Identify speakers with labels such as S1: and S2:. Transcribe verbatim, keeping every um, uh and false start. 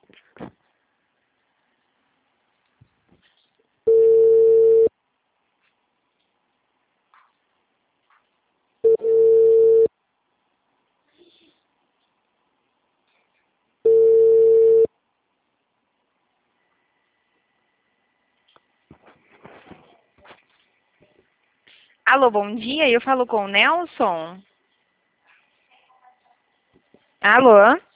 S1: Alô, bom dia. Eu falo com o Nelson. Alô?